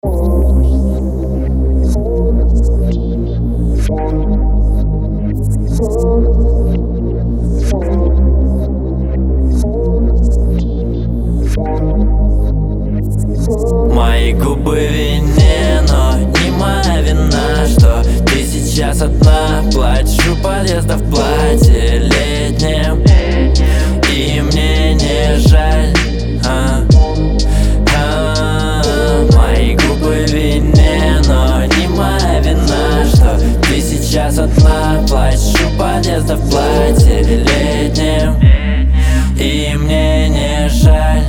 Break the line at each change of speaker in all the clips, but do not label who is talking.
Мои губы вине, но не моя вина, что ты сейчас одна. Плачу подъезда в платье летнем, и мне не жаль. Мои губы вине, но не моя вина, что ты сейчас одна. Плачу подъезда в платье летнем, и мне не жаль.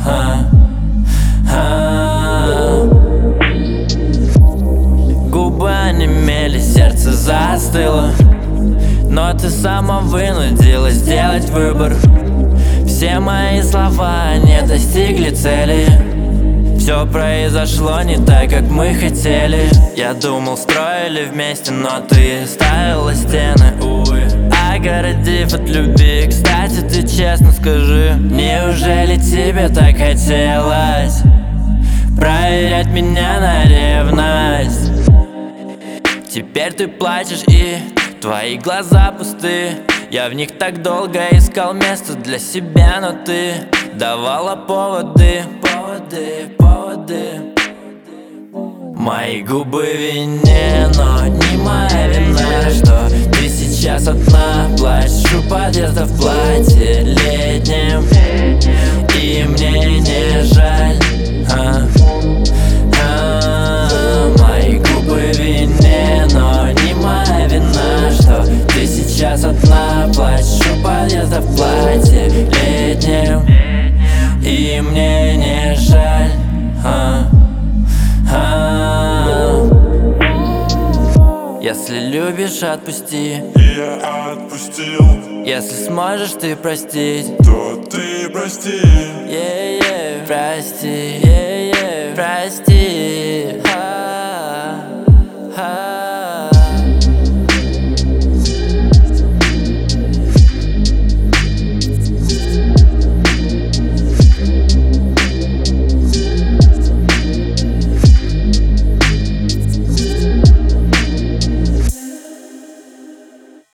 Губы онемели, сердце застыло, но ты сама вынудила сделать выбор. Все мои слова не достигли цели. Все произошло не так, как мы хотели. Я думал, строили вместе, но ты ставила стены, увы, огородив от любви. Кстати, ты честно скажи, неужели тебе так хотелось проверять меня на ревность? Теперь ты плачешь и твои глаза пусты. Я в них так долго искал место для себя, но ты давала поводы. Мои губы вине, но не моя вина, что ты сейчас одна. Плачу подъезда в платье летнем, и мне не жаль. Мои губы вине, но не моя вина, что ты сейчас одна. Плачу подъезда в платье летнем, и мне не жаль. Если любишь, отпусти.
Я отпустил.
Если сможешь ты простить,
то ты прости.
прости, прости.